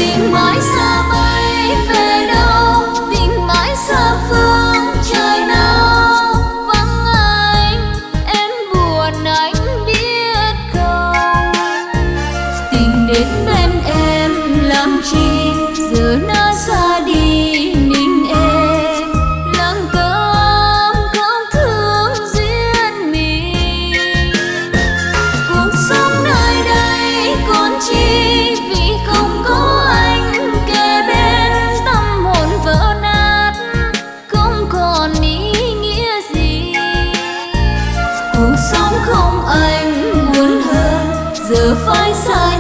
tình mãi xa bay về đâu, tình mãi xa phương trời nào. Vắng anh em buồn anh biết không. Tình đến bên em làm chi giờ nó xa đi mình em. Lặng câm không thương duyên mình. Cuộc sống nơi đây còn chi vì không có anh kề bên. Tâm hồn vỡ nát không còn ý nghĩa gì. Cuộc sống không anh buồn hơn giờ phải xa